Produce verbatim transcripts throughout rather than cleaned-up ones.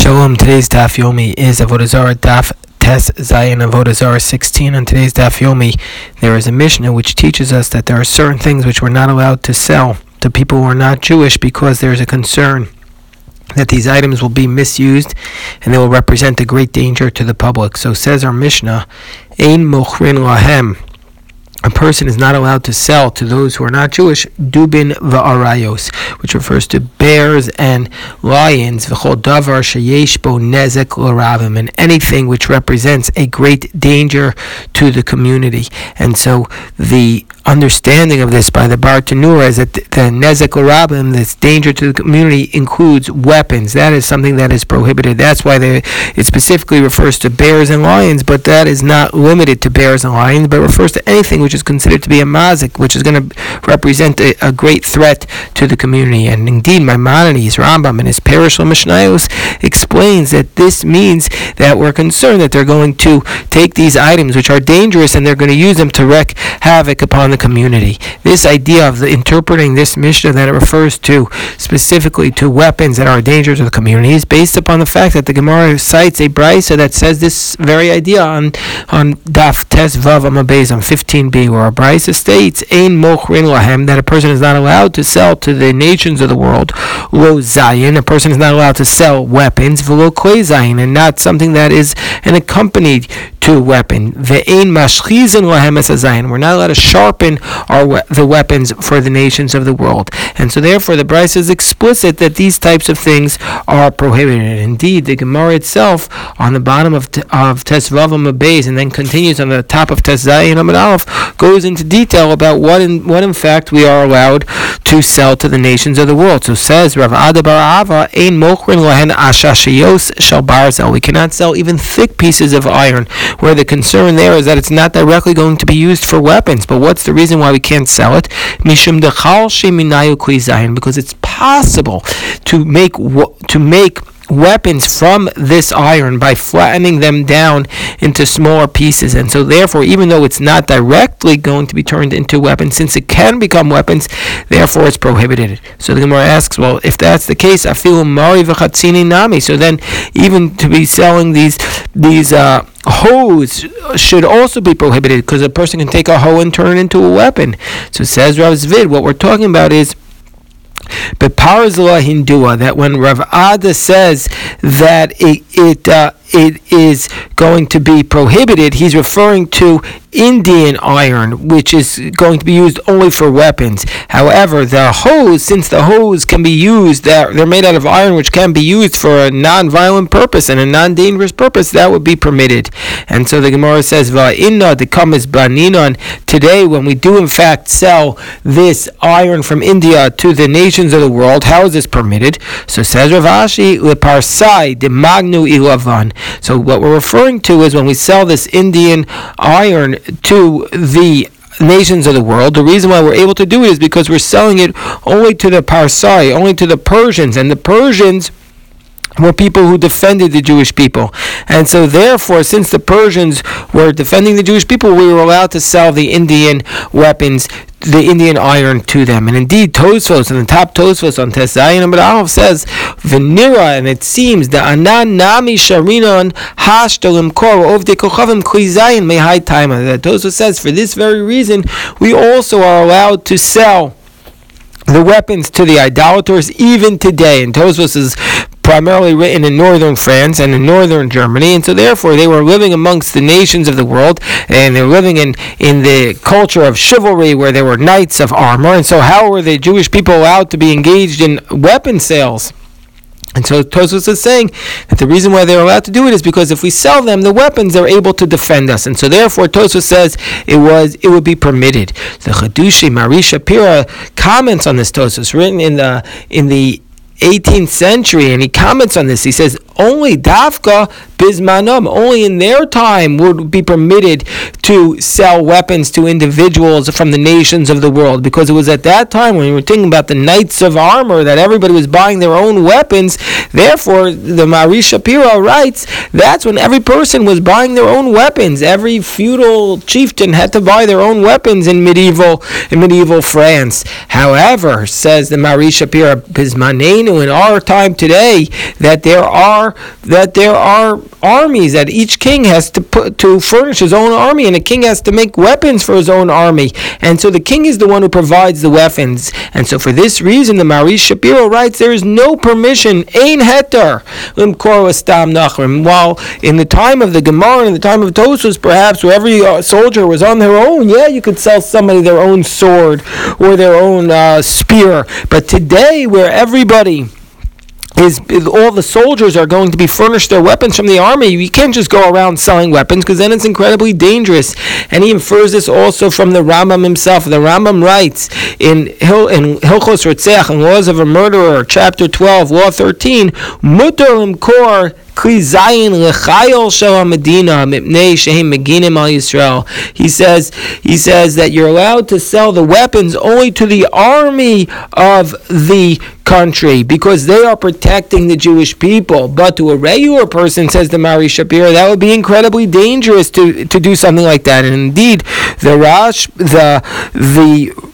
Shalom. Today's Daf Yomi is Avodah Zarah Daf Tes Zayin Avodah Zarah sixteen. On today's Daf Yomi, there is a Mishnah which teaches us that there are certain things which we're not allowed to sell to people who are not Jewish because there is a concern that these items will be misused and they will represent a great danger to the public. So says our Mishnah, Ein Mochrin Lahem. A person is not allowed to sell to those who are not Jewish dubin va'arayos, which refers to bears and lions, v'chol davar sheyesh bo nezek l'ravim, and anything which represents a great danger to the community. And so the understanding of this by the Bar Tanura is that the nezek l'ravim, this danger to the community, includes weapons. That is something that is prohibited. That's why they, it specifically refers to bears and lions, but that is not limited to bears and lions, but refers to anything which which is considered to be a mazik, which is going to represent a, a great threat to the community. And indeed, Maimonides, Rambam, in his Parashah Mishnayos explains that this means that we're concerned that they're going to take these items which are dangerous and they're going to use them to wreak havoc upon the community. This idea of the, interpreting this Mishnah that it refers to specifically to weapons that are a danger to the community is based upon the fact that the Gemara cites a brisa that says this very idea on on Daf Tes Vav Amud Beis on fifteen b, where a brisa states, Ein mochrin lahem, that a person is not allowed to sell to the nations of the world. Lo zayin, a person is not allowed to sell weapons. V'lo klei zayin, and not something that is an accompanied to a weapon. Ve'ein mashchizin lahem es zayin, we're not allowed to sharpen our we- the weapons for the nations of the world. And so therefore the brisa is explicit that these types of things are prohibited. Indeed, the Gemara itself on the bottom of t- of Tes Vav Amud Beis and then continues on the top of Tes Zayin Amud Aleph goes into detail about what in what in fact we are allowed to sell to the nations of the world. So says Rav Ada bar Ava, Ein mochrin lahen ashashiyos shel barzel. We cannot sell even thick pieces of iron, where the concern there is that it's not directly going to be used for weapons. But what's the reason why we can't sell it? Mishum dechal sheminayu kli zayin, because it's possible to make to make weapons from this iron by flattening them down into smaller pieces. And so therefore, even though it's not directly going to be turned into weapons, since it can become weapons, therefore it's prohibited. So the Gemara asks, well, if that's the case, afilu mari v'chatzini nami, so then even to be selling these these uh hoes should also be prohibited, because a person can take a hoe and turn it into a weapon. So says Rav Zvid, what we're talking about is Beparzla Hindua, that when Rav Ada says that it it uh, it is going to be prohibited, he's referring to Indian iron, which is going to be used only for weapons. However, the hose, since the hose can be used, they're, they're made out of iron, which can be used for a non-violent purpose and a non-dangerous purpose, that would be permitted. And so the Gemara says, Va'inna dekamis baninon, today when we do in fact sell this iron from India to the nations of the world, how is this permitted? So says Rav Ashi, leparsai de magnu ilavan. So what we're referring to is when we sell this Indian iron to the nations of the world, the reason why we're able to do it is because we're selling it only to the Parsai, only to the Persians, and the Persians were people who defended the Jewish people. And so therefore, since the Persians were defending the Jewish people, we were allowed to sell the Indian weapons, the Indian iron, to them. And indeed, Tosfos, in the top Tosfos on Tes Zayin Amud Aleph says, V'nira, and it seems, the anan nami sharinon hashtalim kor ovde kochavim kli zayin mehai taima. That Tosfos says, for this very reason, we also are allowed to sell the weapons to the idolaters even today. And Tosfos is primarily written in northern France and in northern Germany, and so therefore they were living amongst the nations of the world, and they were living in, in the culture of chivalry where there were knights of armor. And so how were the Jewish people allowed to be engaged in weapon sales? And so Tosfos is saying that the reason why they're allowed to do it is because if we sell them the weapons, they're able to defend us. And so therefore Tosfos says it was it would be permitted. The Chedushi Mari Shapira comments on this Tosfos, written in the in the eighteenth century, and he comments on this. He says only dafka Bismanam, only in their time would be permitted to sell weapons to individuals from the nations of the world, because it was at that time when we were thinking about the knights of armor that everybody was buying their own weapons. Therefore, the Mari Shapiro writes, that's when every person was buying their own weapons. Every feudal chieftain had to buy their own weapons in medieval in medieval France. However, says the Mari Shapiro, Bismanenu, in our time today, that there are that there are armies, that each king has to put to furnish his own army, and the king has to make weapons for his own army, and so the king is the one who provides the weapons. And so for this reason, the Mari Shapiro writes, there is no permission, ein heter, limkor stam nachrim. While in the time of the Gemara and in the time of Tosfos, perhaps where every uh, soldier was on their own, yeah, you could sell somebody their own sword or their own uh, spear. But today, where everybody is, all the soldiers are going to be furnished their weapons from the army, you can't just go around selling weapons, because then it's incredibly dangerous. And he infers this also from the Rambam himself. The Rambam writes in Hil, in Hilchos Rotzeach, in Laws of a Murderer, chapter twelve, law thirteen, Mutar limkor Kli Zayin lechayol shel Medina mipnei shehem meginim al Yisrael. He says he says that you're allowed to sell the weapons only to the army of the country, because they are protecting the Jewish people. But to a regular person, says the Mari Shapiro, that would be incredibly dangerous to to do something like that. And indeed, the Rash the the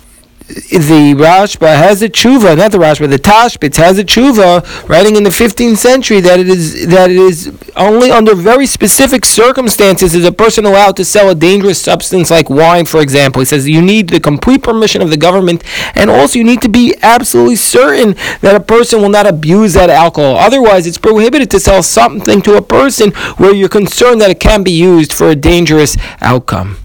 The Rashba has a tshuva, not the Rashba, the Tashbitz has a tshuva, writing in the fifteenth century that it is that it is only under very specific circumstances is a person allowed to sell a dangerous substance like wine, for example. He says you need the complete permission of the government, and also you need to be absolutely certain that a person will not abuse that alcohol. Otherwise, it's prohibited to sell something to a person where you're concerned that it can be used for a dangerous outcome.